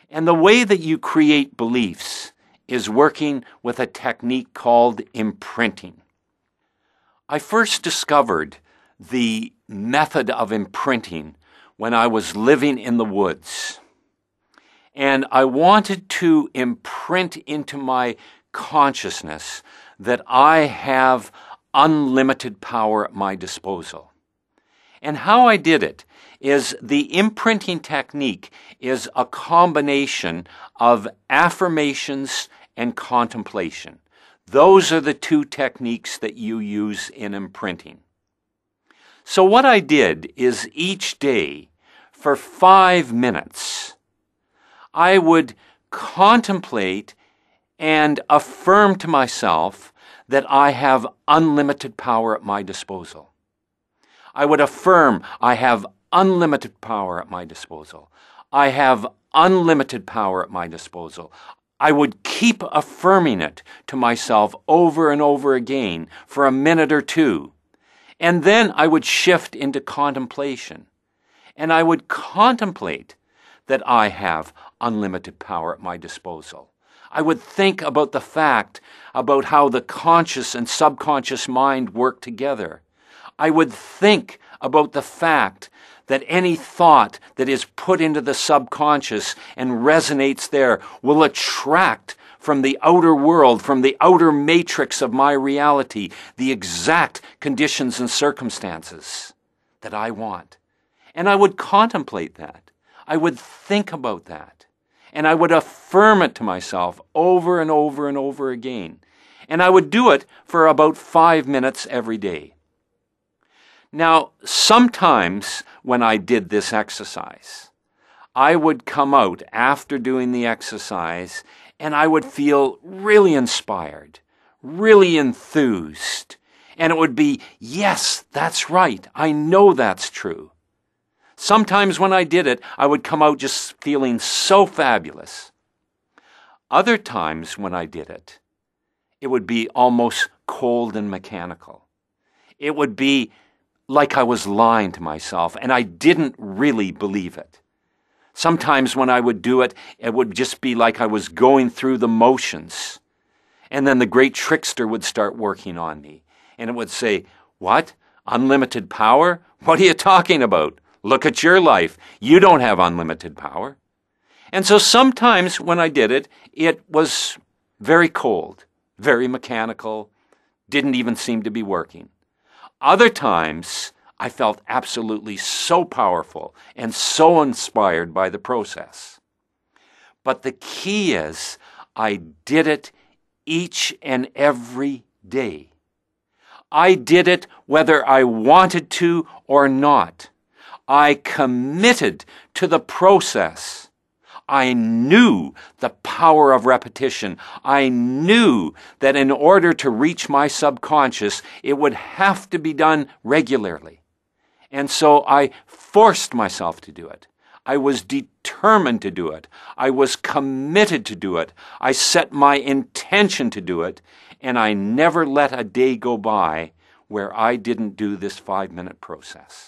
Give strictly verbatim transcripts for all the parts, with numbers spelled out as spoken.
And the way that you create beliefs is working with a technique called imprinting. I first discovered the method of imprinting when I was living in the woods. And I wanted to imprint into my consciousness that I have unlimited power at my disposal. And how I did it is the imprinting technique is a combination of affirmations and contemplation. Those are the two techniques that you use in imprinting. So what I did is each day for five minutes, I would contemplate and affirm to myself that I have unlimited power at my disposal. I would affirm I have unlimited power at my disposal. I have unlimited power at my disposal. I would keep affirming it to myself over and over again for a minute or two. And then I would shift into contemplation. And I would contemplate that I have unlimited power at my disposal. I would think about the fact about how the conscious and subconscious mind work together. I would think about the fact that any thought that is put into the subconscious and resonates there will attract from the outer world, from the outer matrix of my reality, the exact conditions and circumstances that I want. And I would contemplate that. I would think about that. And I would affirm it to myself over and over and over again. And I would do it for about five minutes every day. Now, sometimes when I did this exercise, I would come out after doing the exercise and I would feel really inspired, really enthused. And it would be, yes, that's right. I know that's true. Sometimes when I did it, I would come out just feeling so fabulous. Other times when I did it, it would be almost cold and mechanical. It would be like I was lying to myself, and I didn't really believe it. Sometimes when I would do it, it would just be like I was going through the motions. And then the great trickster would start working on me. And it would say, what? Unlimited power? What are you talking about? Look at your life. You don't have unlimited power. And so sometimes when I did it, it was very cold, very mechanical, didn't even seem to be working. Other times, I felt absolutely so powerful and so inspired by the process. But the key is, I did it each and every day. I did it whether I wanted to or not. I committed to the process. I knew the power of repetition. I knew that in order to reach my subconscious, it would have to be done regularly. And so I forced myself to do it. I was determined to do it. I was committed to do it. I set my intention to do it. And I never let a day go by where I didn't do this five-minute process.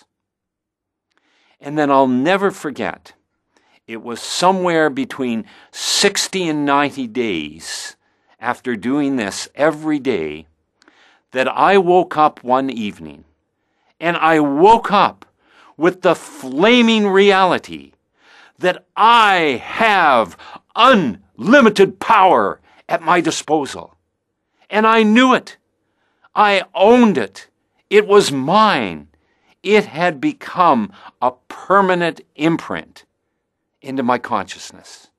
And then I'll never forget, it was somewhere between sixty and ninety days after doing this every day that I woke up one evening, and I woke up with the flaming reality that I have unlimited power at my disposal. And I knew it. I owned it. It was mine. It had become a permanent imprint into my consciousness.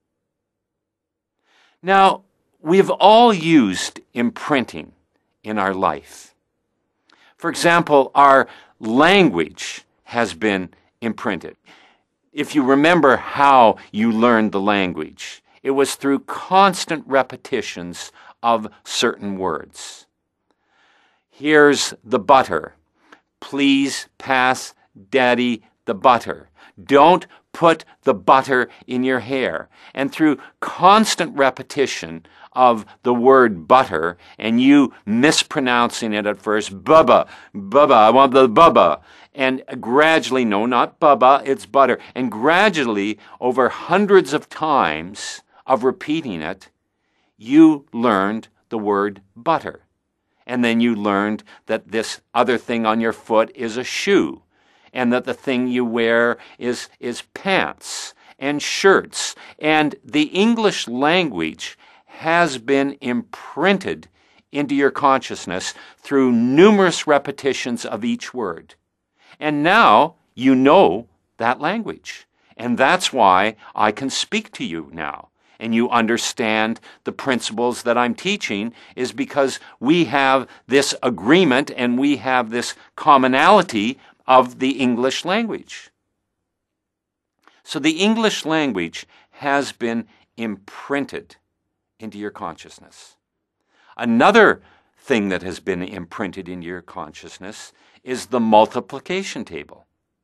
Now, we've all used imprinting in our life. For example, our language has been imprinted. If you remember how you learned the language, it was through constant repetitions of certain words. Here's the butter. Please pass Daddy the butter. Don't put the butter in your hair. And through constant repetition of the word butter, and you mispronouncing it at first, bubba, bubba, I want the bubba. and gradually, no, not Bubba, it's butter, and gradually, over hundreds of times of repeating it, you learned the word butter. And then you learned that this other thing on your foot is a shoe, and that the thing you wear is, is pants and shirts. And the English language has been imprinted into your consciousness through numerous repetitions of each word. And now you know that language. And that's why I can speak to you now. And you understand the principles that I'm teaching, is because we have this agreement and we have this commonality of the English language. So the English language has been imprinted into your consciousness. Another thing that has been imprinted into your consciousness is the multiplication table.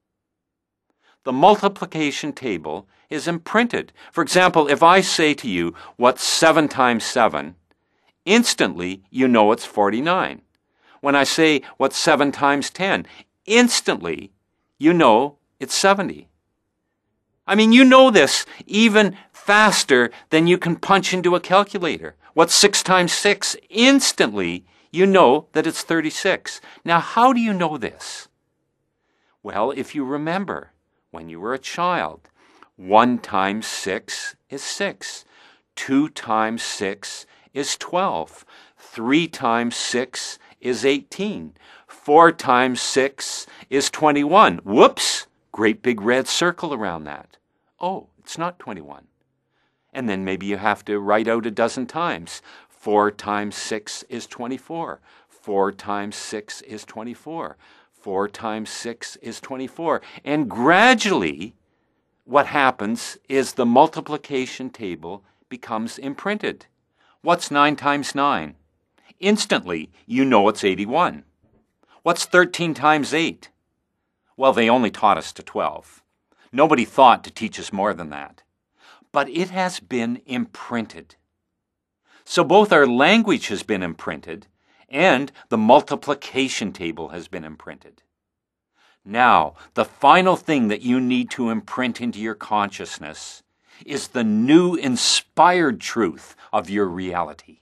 The multiplication table is imprinted. For example, if I say to you, what's seven times seven? Instantly, you know it's forty-nine. When I say, what's seven times ten? Instantly, you know it's seventy. I mean, you know this even faster than you can punch into a calculator. What's six times six? Instantly, you know that it's thirty-six. Now, how do you know this? Well, if you remember, when you were a child, one times six is six. Two times six is twelve. Three times six is eighteen. Four times six is twenty-one. Whoops! Great big red circle around that. Oh, it's not twenty-one. And then maybe you have to write out a dozen times. Four times six is twenty-four. Four times six is twenty-four. Four times six is twenty-four. And gradually, what happens is the multiplication table becomes imprinted. What's nine times nine? Instantly, you know it's eighty-one. What's thirteen times eight? Well, they only taught us to twelve. Nobody thought to teach us more than that. But it has been imprinted. So both our language has been imprinted and the multiplication table has been imprinted. Now, the final thing that you need to imprint into your consciousness is the new inspired truth of your reality.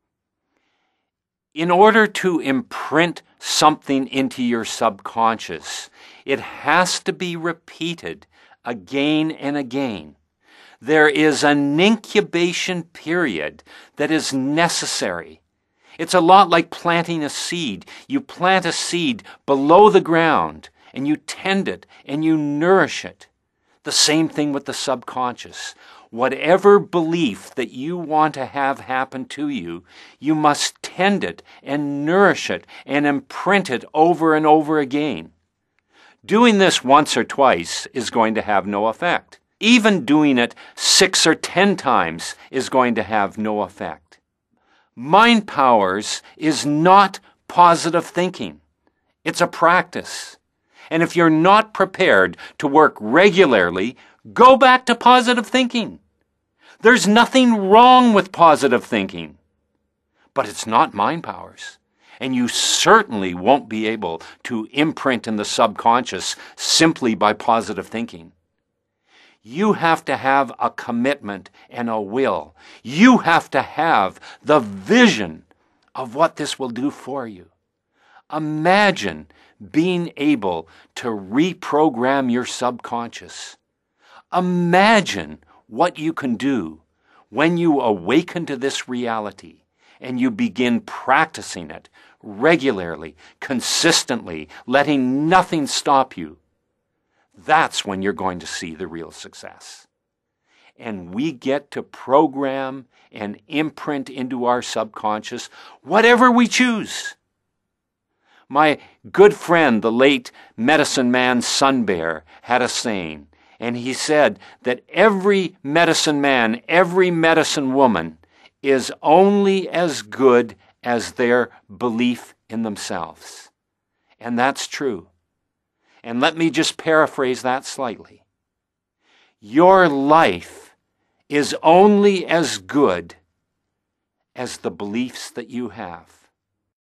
In order to imprint something into your subconscious, it has to be repeated again and again. There is an incubation period that is necessary. It's a lot like planting a seed. You plant a seed below the ground, and you tend it, and you nourish it. The same thing with the subconscious. Whatever belief that you want to have happen to you, you must tend it and nourish it and imprint it over and over again. Doing this once or twice is going to have no effect. Even doing it six or ten times is going to have no effect. Mind powers is not positive thinking. It's a practice. And if you're not prepared to work regularly, go back to positive thinking. There's nothing wrong with positive thinking, but it's not mind powers. And you certainly won't be able to imprint in the subconscious simply by positive thinking. You have to have a commitment and a will. You have to have the vision of what this will do for you. Imagine being able to reprogram your subconscious. Imagine what you can do when you awaken to this reality and you begin practicing it regularly, consistently, letting nothing stop you. That's when you're going to see the real success. And we get to program and imprint into our subconscious whatever we choose. My good friend, the late medicine man Sun Bear, had a saying, and he said that every medicine man, every medicine woman is only as good as their belief in themselves. And that's true. And let me just paraphrase that slightly. Your life is only as good as the beliefs that you have.